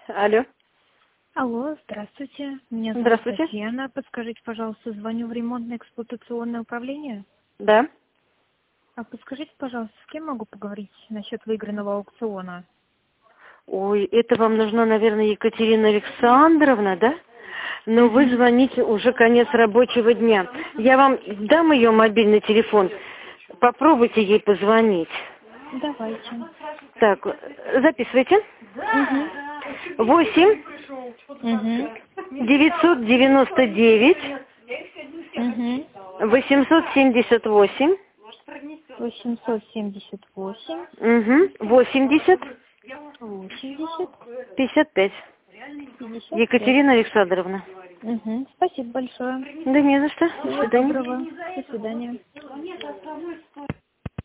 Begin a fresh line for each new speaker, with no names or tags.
Алло.
Алло, здравствуйте. Меня зовут
Здравствуйте.
Татьяна. Подскажите, пожалуйста, звоню в ремонтно-эксплуатационное управление.
Да.
А подскажите, пожалуйста, с кем могу поговорить насчет выигранного аукциона?
Ой, это вам нужна, наверное, Екатерина Александровна, да? Но вы звоните уже конец рабочего дня. Я вам дам ее мобильный телефон. Попробуйте ей позвонить.
Давайте.
Так, записывайте.
Угу.
8
Угу.
999
Угу.
878
878
80
80
55.
55.
Екатерина Александровна.
Угу. Спасибо большое.
Да не за что. До
Всего
свидания.
доброго. До свидания.